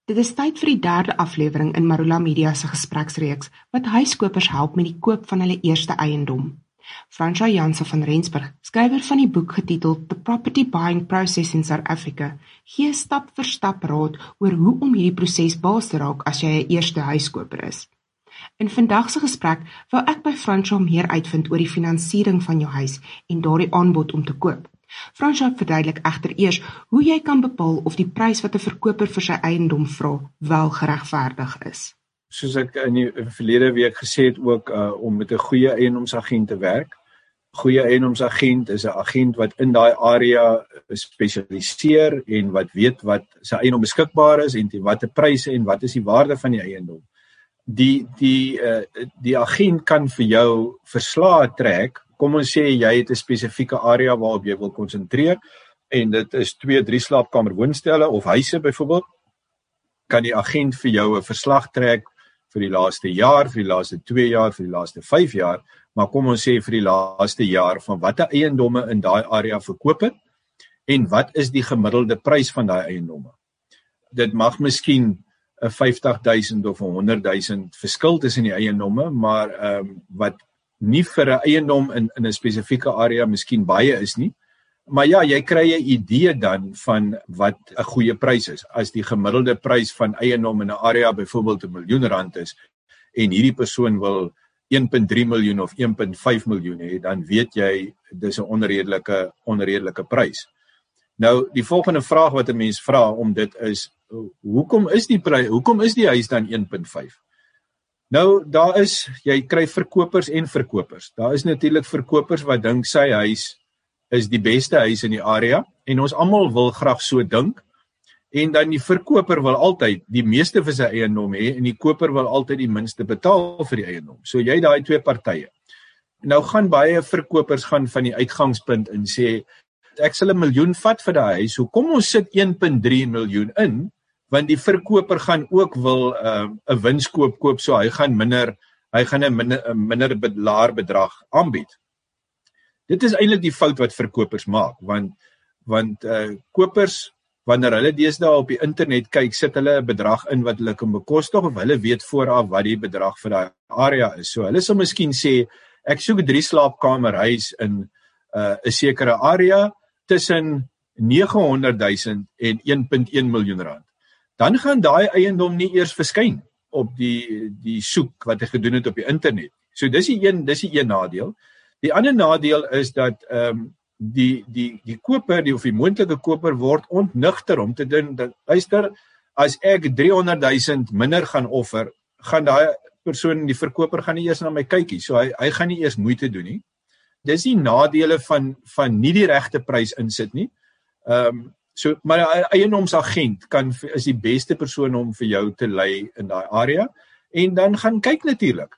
Dit is tyd vir die derde aflewering in Marula Media se gespreksreeks wat huiskopers help met die koop van hulle eerste eiendom. Franswa Janse van Rensburg, skrywer van die boek getiteld The Property Buying Process in South Africa, gee stap vir stap raad oor hoe om hierdie proses baas te raak as jy 'n eerste huiskoper is. In vandag se gesprek wou ek by Franswa meer uitvind oor die finansiering van jou huis en daardie aanbod om te koop. Franswa verduidelik egter eers hoe jy kan bepaal of die prys wat 'n verkoper vir sy eiendom vra wel geregverdig is. Soos ek in die verlede week gesê het ook om met 'n goeie eiendomsagent te werk. Goeie eiendomsagent is 'n agent wat in daai area spesialiseer en wat weet wat sy eiendom beskikbaar is en teen watter pryse en wat is die waarde van die eiendom. Die agent kan vir jou verslae trek. Kom ons sê jy het 'n spesifieke area waarop jy wil konsentreer en dit is 2-3 slaapkamer woonstelle of huise byvoorbeeld, kan die agent vir jou 'n verslag trek vir die laaste jaar, vir die laaste 2 jaar, vir die laaste 5 jaar, maar kom ons sê vir die laaste jaar van watter eiendomme in daai area verkoop het en wat is die gemiddelde prys van daai eiendomme. Dit mag miskien 'n 50.000 of 100.000 verskil tussen die eiendomme, maar wat nie vir 'n eiendom in 'n spesifieke area miskien baie is nie. Maar ja, jy kry 'n idee dan van wat 'n goeie prys is. As die gemiddelde prys van eiendom in 'n area byvoorbeeld R1 miljoen is en hierdie persoon wil 1.3 miljoen of 1.5 miljoen hê, dan weet jy dis 'n onredelike prys. Nou, die volgende vraag wat 'n mens vra om dit is, hoekom is die huis dan 1.5? Nou, jy kry verkopers en verkopers. Daar is natuurlik verkopers wat dink sy huis is die beste huis in die area en ons almal wil graag so dink. En dan die verkoper wil altyd die meeste vir sy eiendom hê en die koper wil altyd die minste betaal vir die eiendom. So jy daai twee partye. Nou gaan baie verkopers van die uitgangspunt en sê ek sal 'n miljoen vat vir daai huis. So kom ons sit 1.3 miljoen in, want die verkoper gaan ook wil 'n winskoop koop, so hy gaan 'n minder laer bedrag aanbied. Dit is eintlik die fout wat verkopers maak, want kopers, wanneer hulle deesdae op die internet kyk, sit hulle 'n bedrag in wat hulle kan bekostig of hulle weet vooraf wat die bedrag vir daai area is. So hulle sal miskien sê ek soek 'n 3 slaapkamer huis in 'n sekere area tussen 900.000 en 1.1 miljoen rand. Dan gaan daai eiendom nie eers verskyn op die soek wat hy gedoen het op die internet. So dis die een nadeel. Die ander nadeel is dat die koper, of die moontlike koper word ontnigter om te dink dat luister, as ek 300.000 minder gaan offer, gaan daai persoon, die verkoper gaan nie eers na my kykie. So hy gaan nie eers moeite doen nie. Dis die nadele van nie die regte prys insit nie. Maar 'n eiendomsagent is die beste persoon om vir jou te lei in daai area en dan gaan kyk natuurlik.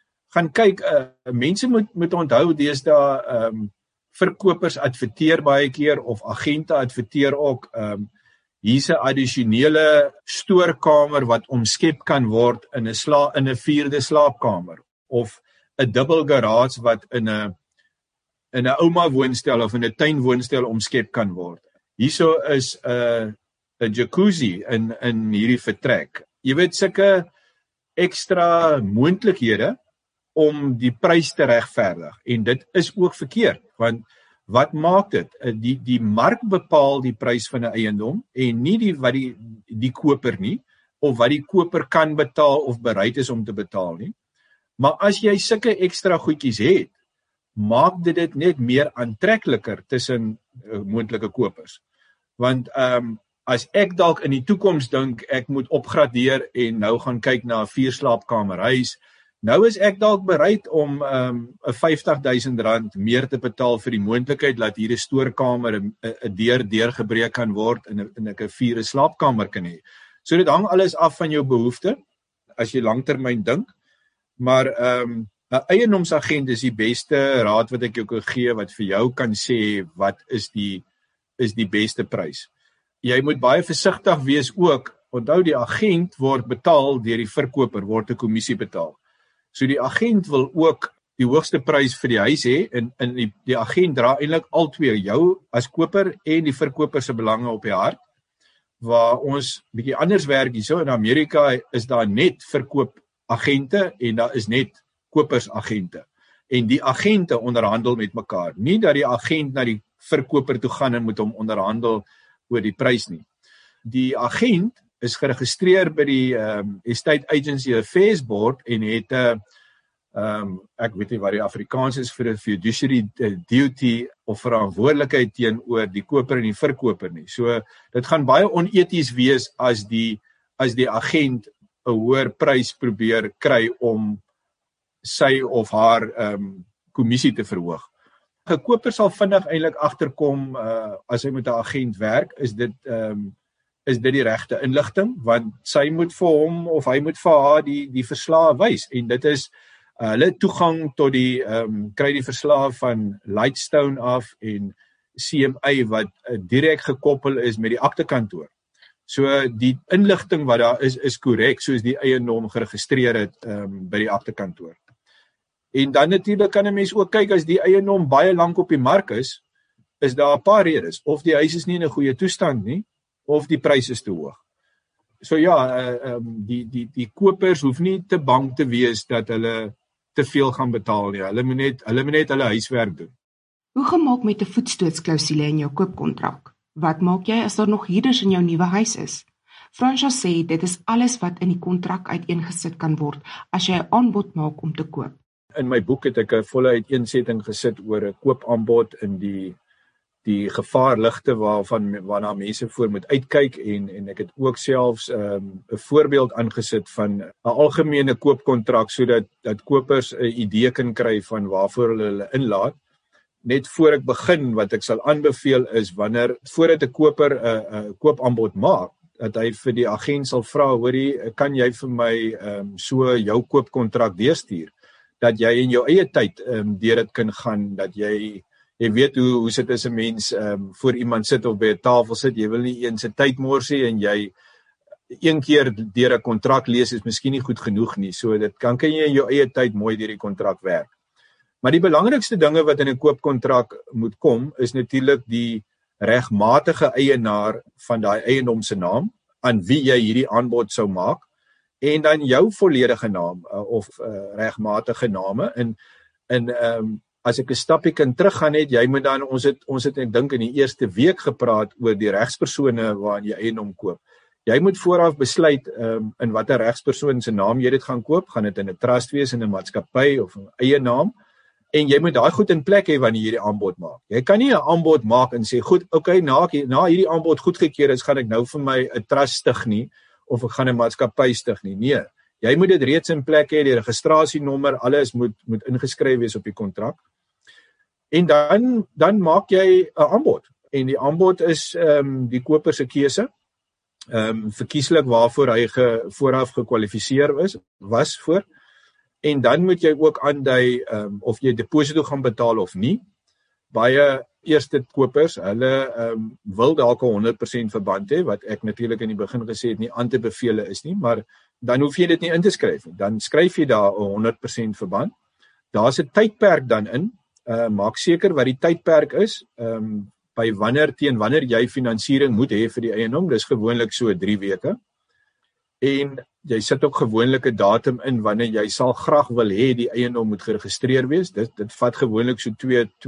Mense moet onthou deesdae verkopers adverteer baie keer of agente adverteer ook hier's 'n addisionele stoorkamer wat omskep kan word in 'n 4de slaapkamer of 'n dubbel garage wat in 'n ouma woonstel of in 'n tuinwoonstel omskep kan word. Hierso is 'n jacuzzi in hierdie vertrek. Jy weet, sulke ekstra moontlikhede om die prys te regverdig. En dit is ook verkeerd, want wat maak dit? Die mark bepaal die prys van 'n eiendom en nie wat die koper nie, of wat die koper kan betaal of bereid is om te betaal nie. Maar as jy sulke ekstra goedjies het, maak dit net meer aantrekliker tussen moontlike kopers. Want as ek dalk in die toekoms dink ek moet opgradeer en nou gaan kyk na 'n 4 slaapkamer huis, nou is ek dalk bereid om 'n 50.000 rand meer te betaal vir die moontlikheid dat hier 'n stoorkamer 'n deurgebreek kan word en ek 'n 4 slaapkamer kan hê. So dit hang alles af van jou behoefte as jy langtermyn dink. Maar 'n eiendomsagent is die beste raad wat ek jou kan gee, wat vir jou kan sê wat is die beste prys. Jy moet baie versigtig wees ook. Onthou, die agent word betaal deur die verkoper, word 'n kommissie betaal. So die agent wil ook die hoogste prys vir die huis hê en die agent dra eintlik albei, jou as koper en die verkoper se belange op die hart. waar ons bietjie anders werk hierso. In Amerika is daar net verkoopagente en daar is net kopersagente. En die agente onderhandel met mekaar. Nie dat die agent na die verkoper toe gaan en moet hom onderhandel oor die prys nie. Die agent is geregistreer by die Estate Agency Affairs Board en het ek weet nie wat die Afrikaans is vir 'n fiduciary duty of verantwoordelikheid teenoor die koper en die verkoper nie. So dit gaan baie oneties wees as die agent 'n hoër prys probeer kry om sy of haar kommissie te verhoog. 'n Koper sal vinnig eintlik agterkom as hy met 'n agent werk, is dit die regte inligting, want sy moet vir hom of hy moet vir haar die verslae wys en dit is hulle toegang tot die kry die verslae van Lightstone af en CMA wat direk gekoppel is met die aktekantoor. So die inligting wat daar is korrek soos die eiendom geregistreer het by die aktekantoor. En dan natuurlik kan 'n mens ook kyk as die eiendom baie lank op die mark is daar 'n paar redes. Of die huis is nie in 'n goeie toestand nie, of die prys is te hoog. So ja, die kopers hoef nie te bang te wees dat hulle te veel gaan betaal nie. Hulle moet net hulle huiswerk doen. Hoe gemaak met 'n voetstootsklausule in jou koopkontrak? Wat maak jy as daar nog huurders in jou nuwe huis is? Fransja sê dit is alles wat in die kontrak uiteengesit kan word as jy 'n aanbod maak om te koop. In my boek het ek 'n volle uiteensetting gesit oor 'n koopaanbod in die gevaarligte waarna mense voor moet uitkyk en ek het ook selfs 'n voorbeeld aangesit van 'n algemene koopkontrak sodat kopers 'n idee kan kry van waarvoor hulle inlaat. Net voor ek begin, wat ek sal aanbeveel is voordat 'n koper 'n koopaanbod maak, dat hy vir die agent sal vra, hoorie, kan jy vir my so jou koopkontrak deurstuur, dat jy in jou eie tyd deur dit kan gaan, dat jy weet hoe sit as 'n mens voor iemand sit of by 'n tafel sit, jy wil nie een se tyd morsie en jy een keer deur 'n kontrak lees is miskien nie goed genoeg nie, so dit kan jy in jou eie tyd mooi deur die kontrak werk. Maar die belangrikste dinge wat in 'n koopkontrak moet kom, is natuurlik die regmatige eienaar van daai eiendom se naam, aan wie jy hierdie aanbod sou maak, en dan jou volledige naam of regmatige name. En as ek 'n stappie kan teruggaan net, jy moet dan ons het ek dink in die eerste week gepraat oor die regspersone waarin jy eiendom koop. Jy moet vooraf besluit in watter regspersoon se naam jy dit gaan koop, gaan dit in 'n trust wees, in 'n maatskappy of 'n eie naam. En jy moet daai goed in plek hê wanneer jy hierdie aanbod maak. Jy kan nie 'n aanbod maak en sê, goed, okay, na hierdie aanbod goedgekeur is, gaan ek nou vir my 'n trust stig nie, of ek gaan 'n maatskappy stig nie. Nee, jy moet dit reeds in plek hê, die registrasienommer, alles moet ingeskryf wees op die kontrak. En dan maak jy 'n aanbod. En die aanbod is die koper se keuse. Verkieslik waarvoor hy vooraf gekwalifiseer was voor. En dan moet jy ook aandui of jy deposito gaan betaal of nie. Baie eerste kopers, hulle wil dalk 'n 100% verband hê, wat ek natuurlik in die begin gesê het nie aan te beveel is nie, maar dan hoef jy dit nie in te skryf nie. Dan skryf jy daar 'n 100% verband. Daar's 'n tydperk dan in. Maak seker wat die tydperk is, teen wanneer jy finansiering moet hê vir die eiendom. Dis gewoonlik so 3 weke. En jy sit ook gewoonlik 'n datum in wanneer jy sal graag wil hê die eiendom moet geregistreer wees. Dit vat gewoonlik so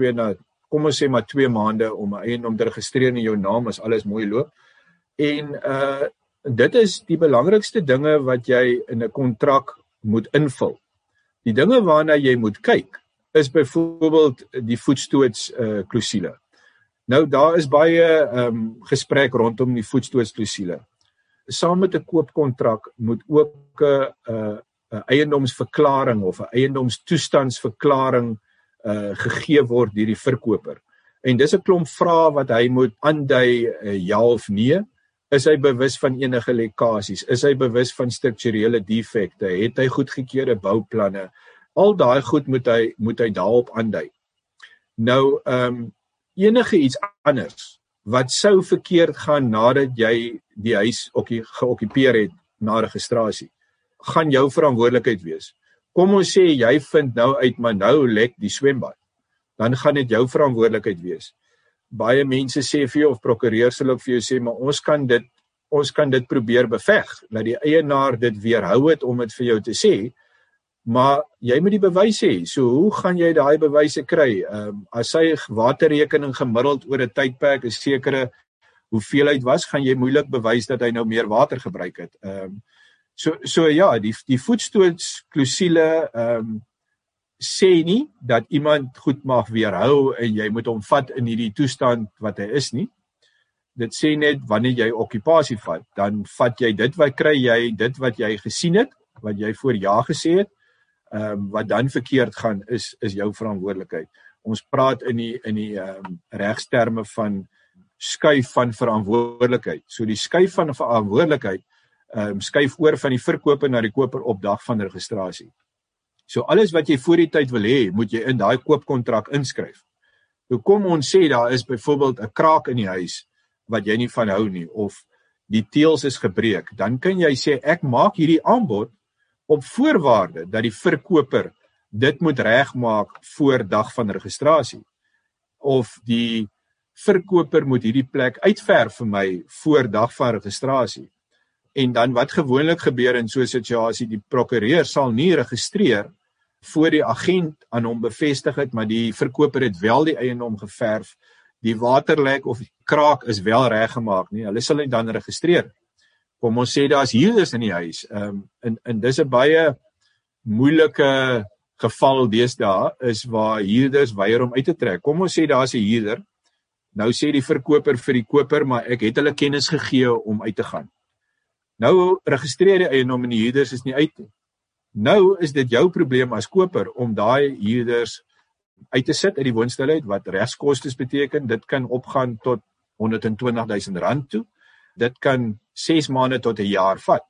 2 maande om 'n eiendom te registreer in jou naam as alles mooi loop. En dit is die belangrikste dinge wat jy in 'n kontrak moet invul. Die dinge waarna jy moet kyk is byvoorbeeld die voetstootsklausule. Nou daar is baie gesprek rondom die voetstootsklausule. Saam met 'n koopkontrak moet ook 'n eiendomsverklaring of 'n eiendomstoestandsverklaring gegee word deur die verkoper. En dis 'n klomp vrae wat hy moet aandui, ja of nee. Is hy bewus van enige lekkasies? Is hy bewus van strukturele defekte? Het hy goedgekeurde bouplanne? Al daai goed moet hy daarop aandui. Nou, enige iets anders wat sou verkeerd gaan nadat jy die huis geokkupeer het na registrasie, gaan jou verantwoordelikheid wees. Kom ons sê jy vind nou uit, maar nou lek die swembad, dan gaan dit jou verantwoordelikheid wees. Baie mense sê vir jou, of prokureurs sal ook vir jou sê, maar ons ons kan dit probeer beveg, dat die eienaar dit weerhou het om dit vir jou te sê, maar jy moet die bewys hê. So hoe gaan jy daai bewyse kry? As sy waterrekening gemiddeld oor 'n tydperk 'n sekere hoeveelheid was, gaan jy moeilik bewys dat hy nou meer water gebruik het. So ja, die voetstootklousule sê nie dat iemand goed mag weerhou en jy moet hom vat in hierdie toestand wat hy is nie. Dit sê net wanneer jy okkupasie vat, dan vat jy dit wat kry jy, dit wat jy gesien het, wat jy voor ja gesê het, wat dan verkeerd gaan is jou verantwoordelikheid. Ons praat in die regsterme van skuif van verantwoordelikheid. So die skuif van verantwoordelikheid skuif oor van die verkoper na die koper op dag van registrasie. So alles wat jy voor die tyd wil hê, moet jy in daai koopkontrak inskryf. Nou kom ons sê daar is byvoorbeeld 'n kraak in die huis wat jy nie van hou nie, of die teëls is gebreek, dan kan jy sê ek maak hierdie aanbod op voorwaarde dat die verkoper dit moet regmaak voor dag van registrasie. Of die verkoper moet hierdie plek uitverf vir my voor dag van registrasie. En dan wat gewoonlik gebeur in so 'n situasie, die prokureur sal nie registreer voor die agent aan hom bevestig het, maar die verkoper het wel die eiendom geverf, die waterlek of die kraak is wel reggemaak nie, hulle sal dit dan registreer. Kom ons sê daar's huurders in die huis, en dis 'n baie moeilike geval deesdae, is waar huurders weier om uit te trek. Kom ons sê daar's 'n huurder, nou sê die verkoper vir die koper, maar ek het hulle kennis gegee om uit te gaan. Nou registreer die eiendom en die huurders is nie uit nie. Nou is dit jou probleem as koper om daai huurders uit te sit uit die woonstel uit, wat regskostes beteken. Dit kan opgaan tot R120,000 toe. Dit kan 6 maande tot 'n jaar vat.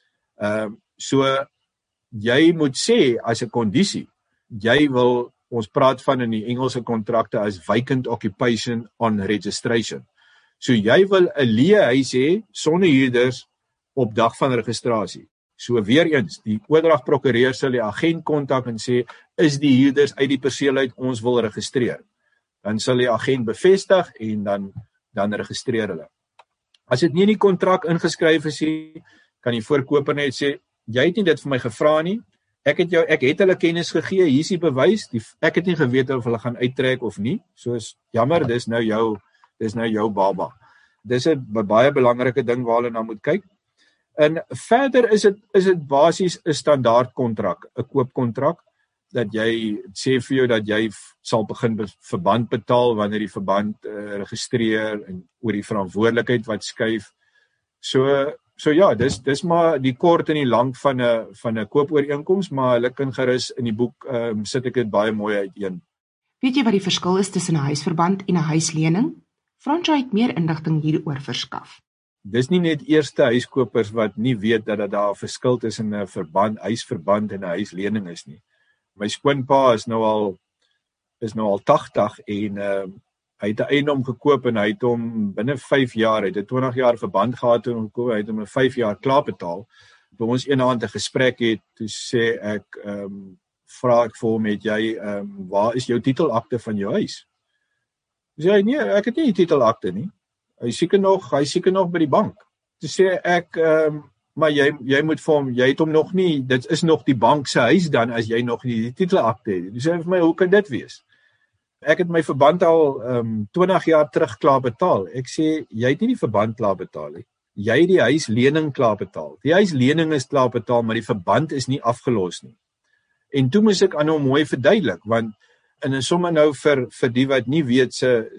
So jy moet sê as 'n kondisie, jy wil, ons praat van in die Engelse kontrakte as vacant occupation on registration. So jy wil 'n leë huis hê sonder huurders op dag van registrasie. So weer eens, die oordragprokureur sal die agent kontak en sê, is die huurders uit die perseel uit, ons wil registreer. Dan sal die agent bevestig en dan registreer hulle. As dit nie in die kontrak ingeskryf is nie, kan die voorkoper net sê, jy het nie dit vir my gevra nie, ek het hulle kennis gegee, hier is die bewys, ek het nie geweet of hulle gaan uittrek of nie, soos jammer, dis nou jou baba. Dis 'n baie belangrike ding waar hulle na moet kyk. En verder is dit basies 'n standaard kontrak, 'n koopkontrak, dat jy sê vir jou dat jy sal begin verband betaal wanneer die verband registreer en oor die verantwoordelikheid wat skuif. So ja, dis maar die kort en die lank van 'n koopooreenkoms, maar hulle kan gerus in die boek sit ek dit baie mooi uiteen. Weet jy wat die verskil is tussen 'n huisverband en 'n huislening? Fransjo het meer inligting hieroor verskaf. Dis nie net eerste huiskopers wat nie weet dat daar 'n verskil tussen 'n huisverband en 'n huislening is nie. My skoonpa is nou al 80 en hy het 'n eiendom gekoop en hy het hom binne 5 jaar, hy het 'n 20 jaar verband gehad en gekoop, hy het hom in 5 jaar klaar betaal. Toe ons eendag 'n gesprek het, toe sê ek, vra ek vir hom, het jy, waar is jou titelakte van jou huis? Toe sê hy, nee, ek het nie die titelakte nie. Hy seker nog by die bank. Toe sê ek, maar jy moet vir hom, jy het hom nog nie, dit is nog die bank se huis dan, as jy nog nie die titelakte het. Toe sê hy vir my, hoe kan dit wees? Ek het my verband al 20 jaar terug klaar betaal. Ek sê, jy het nie die verband klaar betaal nie. Jy het die huislening klaar betaal. Die huislening is klaar betaal, maar die verband is nie afgelos nie. En toe moes ek aan hom mooi verduidelik, want en sommer nou vir die wat nie weet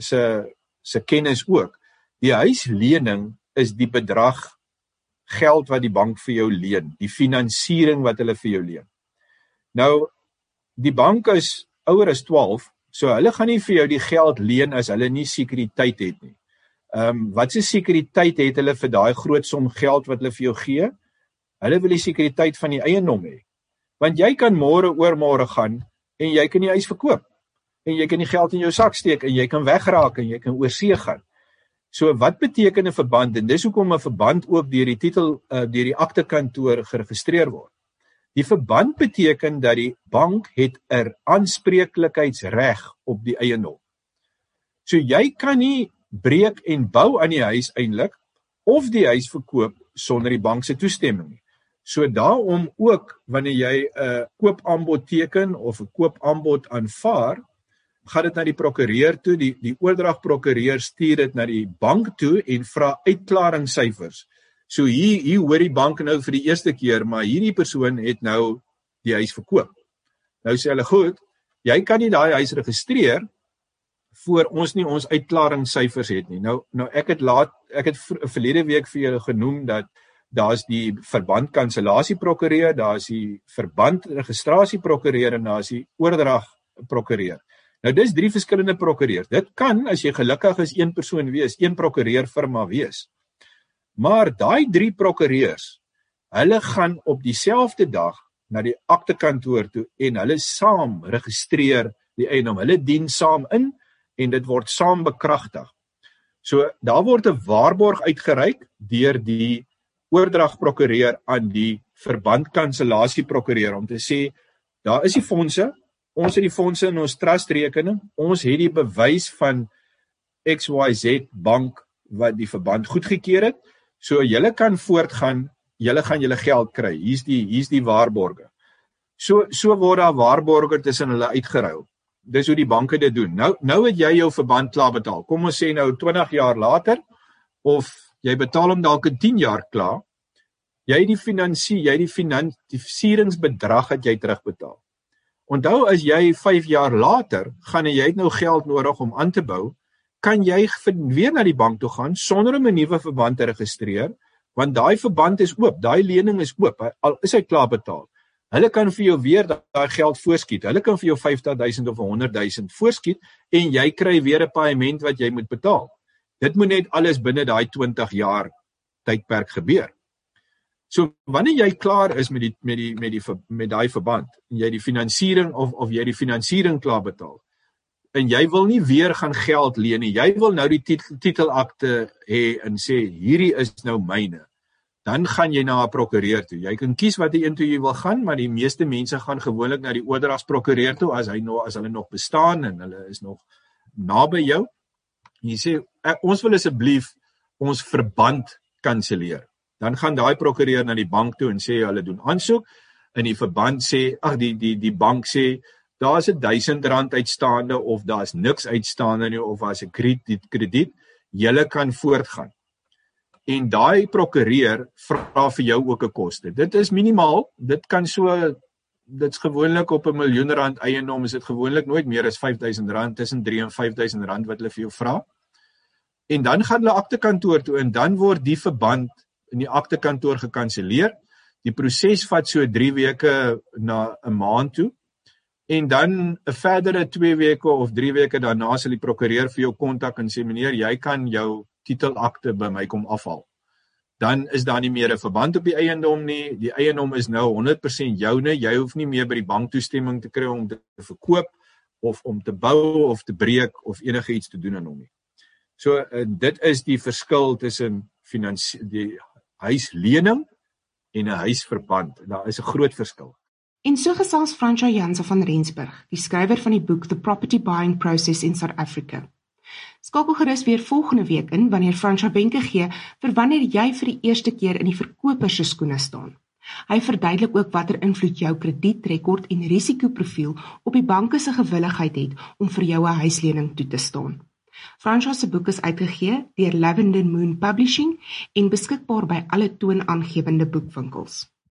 se kennis ook. Die huislening is die bedrag geld wat die bank vir jou leen, die finansiering wat hulle vir jou leen. Nou, die bank is ouer as 12, so hulle gaan nie vir jou die geld leen as hulle nie sekuriteit het nie. Wat se sekuriteit het hulle vir daai groot som geld wat hulle vir jou gee? Hulle wil die sekuriteit van die eiendom hê. Want jy kan oormôre gaan en jy kan die huis verkoop. En jy kan die geld in jou sak steek en jy kan wegraak en jy kan oorsee gaan. So wat beteken 'n verband? En dis hoekom 'n verband ook deur die aktekantoor geregistreer word. Die verband beteken dat die bank het 'n aanspreeklikheidsreg op die eiendom. So jy kan nie breek en bou aan die huis eintlik, of die huis verkoop sonder die bank se toestemming nie. So daarom ook wanneer jy 'n koopaanbod teken of 'n koopaanbod aanvaar, gaan dit na die prokureur toe, die oordragprokureur stuur dit na die bank toe en vra uitklaringssyfers. So hier hoor die bank nou vir die eerste keer, maar hierdie persoon het nou die huis verkoop. Nou sê hulle, goed, jy kan nie daai huis registreer voor ons nie ons uitklaringssyfers het nie. Nou ek het verlede week vir julle genoem dat daar's die verband kansellasieprokureur, daar's die verband registrasieprokureur en daar's die oordragprokureur. Nou dis 3 verskillende prokureurs. Dit kan, as jy gelukkig is, een persoon wees, een prokureurfirma wees. Maar daai 3 prokureurs, hulle gaan op dieselfde dag na die aktekantoor toe en hulle saam registreer die eiendom. Hulle dien saam in en dit word saam bekragtig. So daar word 'n waarborg uitgereik deur die oordragprokureur aan die verband kansellasieprokureur om te sê, daar is die fondse, ons het die fondse in ons trustrekening, ons het die bewys van XYZ bank wat die verband goedgekeur het, so julle kan voortgaan, julle gaan julle geld kry, hier's die waarborge. So word daar waarborge tussen hulle uitgeruil. Dis hoe die banke dit doen. Nou het jy jou verband klaar betaal. Kom ons sê nou 20 jaar later, of jy betaal hom dalk in 10 jaar klaar, jy die finansieringsbedrag het jy terugbetaal. Onthou, as jy 5 jaar later gaan en jy het nou geld nodig om aan te bou, kan jy weer na die bank toe gaan sonder om 'n nuwe verband te registreer, want daai verband is oop, daai lening is oop, al is hy klaar betaal. Hulle kan vir jou weer daai geld voorskiet. Hulle kan vir jou 50.000 of 100.000 voorskiet en jy kry weer 'n paaiement wat jy moet betaal. Dit moet net alles binne daai 20 jaar tydperk gebeur. So wanneer jy klaar is met daai verband en jy die finansiering of jy die finansiering klaar betaal en jy wil nie weer gaan geld leen nie, jy wil nou die titelakte hê en sê hierdie is nou myne. Dan gaan jy na 'n prokureur toe. Jy kan kies watter een toe jy wil gaan, maar die meeste mense gaan gewoonlik na die oordragsprokureur toe as hulle nog bestaan en hulle is nog naby jou. Jy sê ons wil asseblief ons verband kanselleer. Dan gaan daai prokureur na die bank toe en sê hulle doen aansoek en die verband sê die bank sê daar's R1000 uitstaande of daar's niks uitstaande nie of as 'n krediet, julle kan voortgaan. En daai prokureur vra vir jou ook 'n koste. Dit is minimaal, dit's gewoonlik op R1 miljoen eiendom, is dit gewoonlik nooit meer as R5,000, tussen R3,000 en R5,000 wat hulle vir jou vra. En dan gaan hulle aktekantoor toe en dan word die verband in die aktekantoor gekanselleer. Die proses vat so 3 weke na 'n maand toe. En dan 'n verdere 2 weke of 3 weke daarna sal die prokureur vir jou kontak en sê meneer, jy kan jou titelakte by my kom afhaal. Dan is daar nie meer 'n verband op die eiendom nie. Die eiendom is nou 100% joune. Jy hoef nie meer by die bank toestemming te kry om te verkoop of om te bou of te breek of enige iets te doen aan hom nie. So dit is die verskil tussen die huislening en 'n huisverband. Daar is 'n groot verskil. En so gesels Francois Janse van Rensburg, die skrywer van die boek The Property Buying Process in South Africa. Skakel gerus weer volgende week in wanneer Francois wenke gee vir wanneer jy vir die eerste keer in die verkoper se skoene staan. Hy verduidelik ook watter invloed jou kredietrekord en risikoprofiel op die banke se gewilligheid het om vir jou 'n huislening toe te staan. Francois se boek is uitgegee deur Lavender Moon Publishing en beskikbaar by alle toonaangewende boekwinkels.